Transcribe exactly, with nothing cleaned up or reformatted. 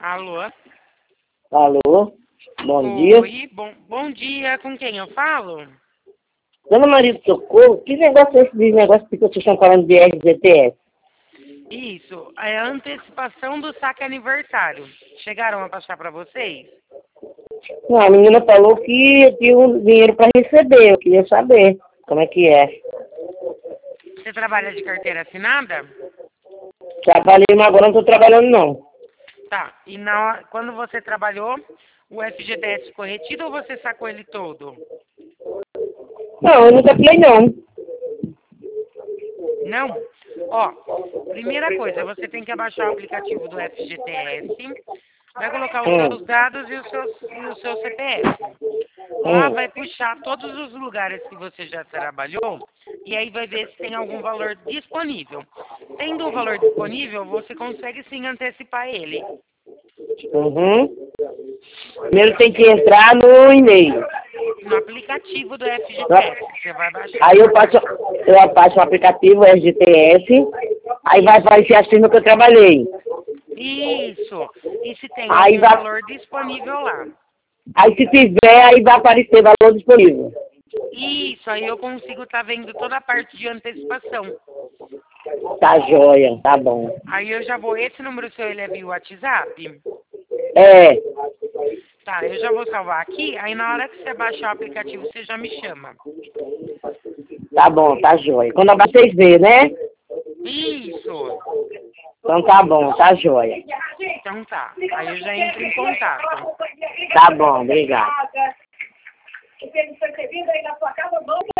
Alô? Alô? Bom Oi, dia. bom, bom dia. Com quem eu falo? Dona Maria do Socorro, que negócio é esse de negócio que vocês estão falando de R G T S? Isso, é a antecipação do saque aniversário. Chegaram a passar para vocês? Não, a menina falou que eu tinha um dinheiro para receber, eu queria saber como é que é. Você trabalha de carteira assinada? Trabalhei, mas agora não estou trabalhando não. Tá, e na, hora- quando você trabalhou, o F G T S ficou retido ou você sacou ele todo? Não, eu nunca fiz não. Não? Ó, primeira coisa, você tem que abaixar o aplicativo do F G T S, vai colocar os Hum, seus dados e o seu, e o seu C P F. Lá hum. vai puxar todos os lugares que você já trabalhou e aí vai ver se tem algum valor disponível. Tendo o valor disponível, você consegue sim antecipar ele. Uhum. Primeiro tem que entrar no e-mail. No aplicativo do F G T S, você vai baixar. Aí eu passo, eu apaixo o aplicativo R G T S, aí vai aparecer a firma que eu trabalhei. Isso. E se tem Aí algum vai, valor disponível lá. aí se tiver, aí vai aparecer valor disponível. Isso, aí eu consigo estar vendo toda a parte de antecipação. Tá joia, tá bom. Aí eu já vou, esse número seu, ele é via WhatsApp? É, Tá, eu já vou salvar aqui, aí na hora que você baixar o aplicativo, você já me chama. tá bom, tá joia. Quando a vocês verem, né? Isso. Então tá bom, tá joia. Então tá, aí eu já entro em contato. Tá bom, obrigado.